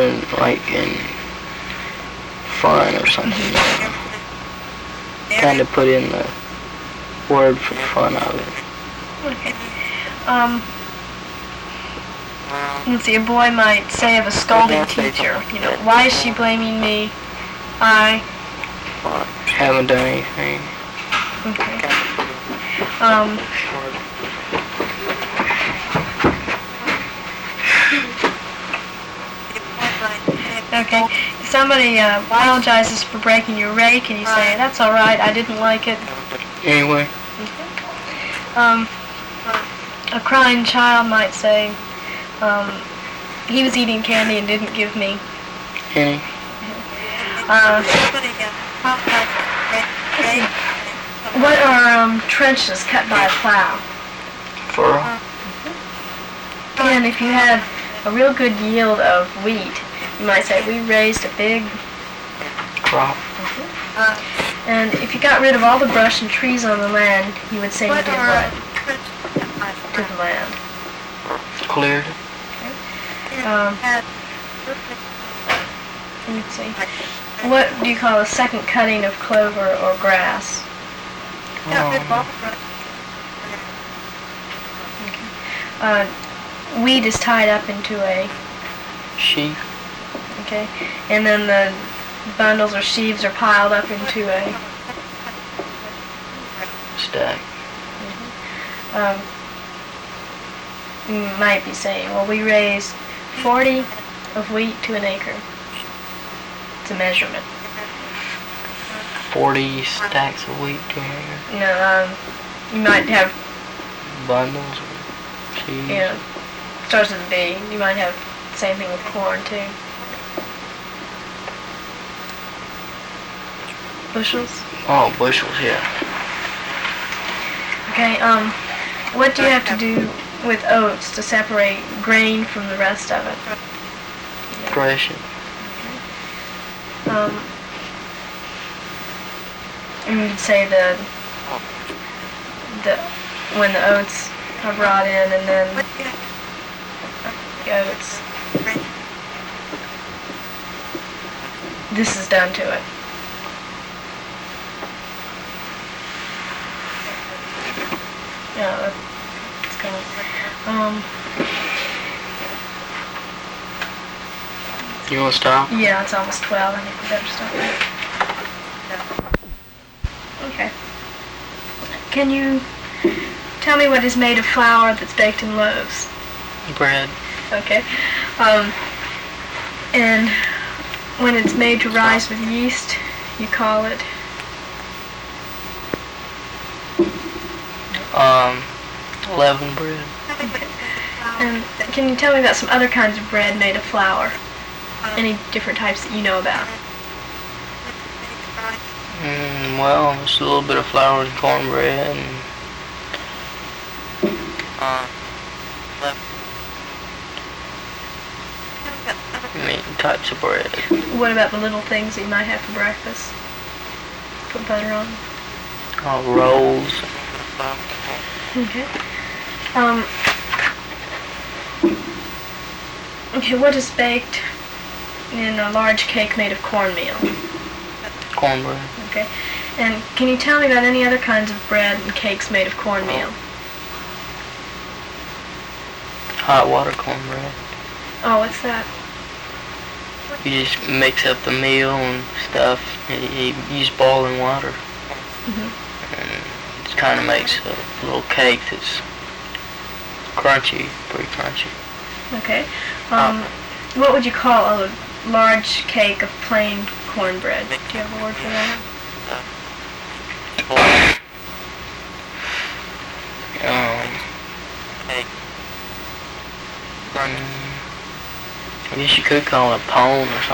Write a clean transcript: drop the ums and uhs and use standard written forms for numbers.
doing like in fun or something. Kind of put in the word for fun of it. Okay. Let's see, a boy might say of a scolding teacher, why is she blaming me? I haven't done anything. Okay. Okay. If somebody apologizes for breaking your rake and you say, that's all right, I didn't like it. Anyway. A crying child might say, he was eating candy and didn't give me any. What are trenches cut by a plow? Furrow. And if you had a real good yield of wheat, you might say, we raised a big crop. And if you got rid of all the brush and trees on the land, you would say you did what? To the land. Cleared. Let's see. What do you call a second cutting of clover or grass? Wheat is tied up into a sheaf. Okay, and then the bundles or sheaves are piled up into a stack. You might be saying, well, we raised 40 of wheat to an acre. It's a measurement. 40 stacks of wheat to an acre? No, you might have bundles or sheaves? Yeah, starts with a B. You might have the same thing with corn, too. Bushels? Oh, bushels, yeah. Okay, what do you have to do with oats to separate grain from the rest of it? Thresh it. And you'd say the when the oats are brought in and then the oats, this is done to it. Yeah, that's good. You want to stop? Yeah, it's almost 12. I think we better stop. Okay. Can you tell me what is made of flour that's baked in loaves? Bread. Okay. And when it's made to rise with yeast, you call it? Leavened bread. Okay. And can you tell me about some other kinds of bread made of flour? Any different types that you know about? Well, just a little bit of flour and cornbread and types of bread. What about the little things that you might have for breakfast? Put butter on? Rolls. Okay. Okay, what is baked in a large cake made of cornmeal? Cornbread. Okay. And can you tell me about any other kinds of bread and cakes made of cornmeal? Hot water cornbread. Oh, what's that? You just mix up the meal and stuff. You use boiling water. Mm-hmm. And it kind of makes a little cake that's crunchy, pretty crunchy. Okay. What would you call a large cake of plain cornbread? Do you have a word for that? I guess you could call it a pone or something.